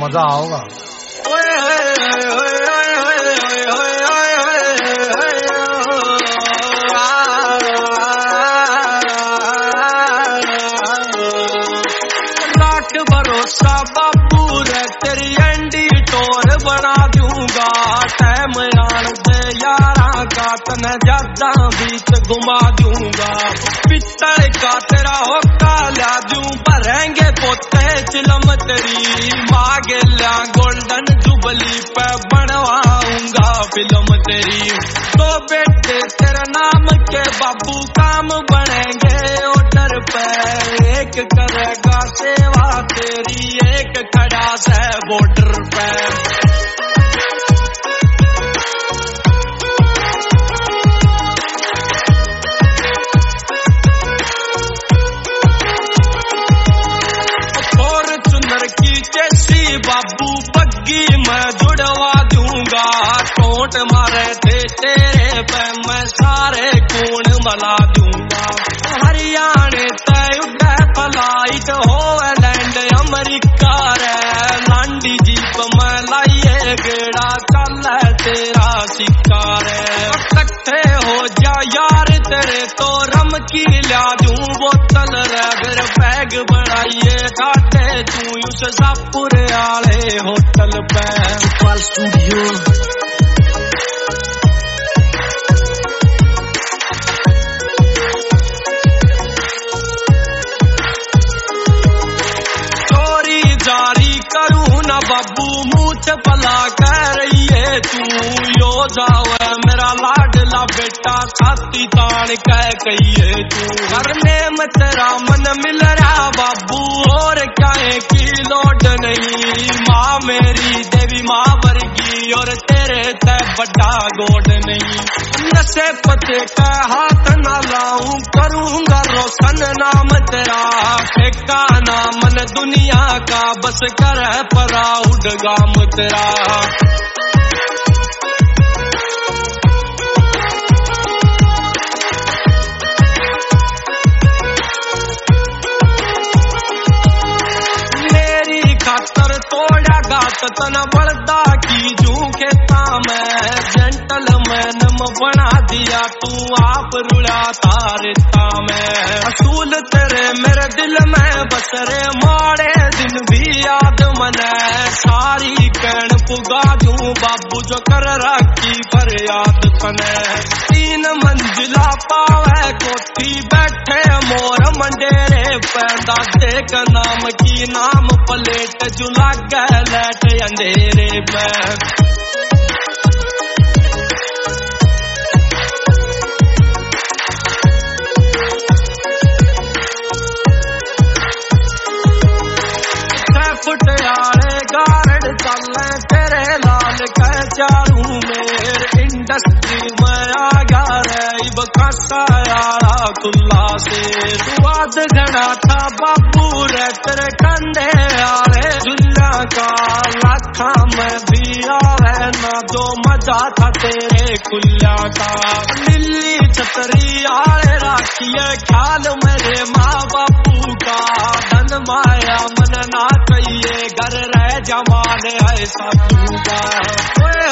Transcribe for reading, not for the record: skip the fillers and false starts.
मजा आओगा। लाख भरोसा बाबू रे तेरी एंडी टोर बना दूंगा। टाइम आन दे यारा का तने ज्यादा बीच घुमा दूंगा। पित्तल का तेरा होका ला दूं भरेंगे पोते चिलम तेरी। मांगे ला गोल्डन जुबली पे बनवाऊंगा फिल्म तेरी। तो बेटे तेरे नाम के बाबू काम बनेंगे ऑर्डर पे। एक करेगा सेवा तेरी एक खड़ा से बॉर्डर पे। बाबू बग्गी मैं जुड़वा दूंगा। टोट मारे थे तेरे पे मैं सारे खून मला दूंगा। हरियाणे तय उड़े फ्लाइट होलैंड अमेरिका रे। लांडी जीप में लाइए गेड़ा चल तेरा शिकार है। इकट्ठे हो जा यार तेरे तो रम की ला दूं बोतल रे। फिर बैग बढ़ाइए घाटे तू उस सापुर आले होटल पे। पाल स्टूडियो चोरी जारी करूं ना बाबू मूछ भला कर रही है तू। यो जावे मेरा लाडला बेटा छाती तान कह कहिए तू। करने में तेरा मन मिल रहा बाबू और काहे की लोड नहीं। माँ मेरी देवी माँ वर्गी और तेरे ते बड़ा गोड नहीं। नशे पते का हाथ न लाऊं करूंगा रोशन नाम तेरा। ठेका ना मन दुनिया का बस कर प्राउड गाम तेरा। तोड़ा गात तना बड़दा की जू खेता में। जेंटलमैन बना दिया तू आप रुला तारता में। असूल तेरे मेरे दिल में बसरे माड़े दिन भी याद मने। सारी कहन पुगा दूं बाबू जो कर रखी पर याद तने। 3 मंजिला पावे कोठी बैठे मोर मंडेरे पे। दादे का नाम की नाम प्लेट जुला गैलेट अंधेरे में। फुटियारे गारड चले तेरे लाल कह चारू मेर। इंडस्ट्री में आ गया रे बकासा यारा खुला से। स्वाद घना था बाबू रे तेरे कंधे आले दुल्ला का। लाखा में भी आवे ना जो मजा था तेरे कुल्ला का। दिल्ली छतरी आले राखिए ख्याल मेरे माँ बापू का। धन माया मन ना कहिए घर रह जमाने ऐसा दूंगा।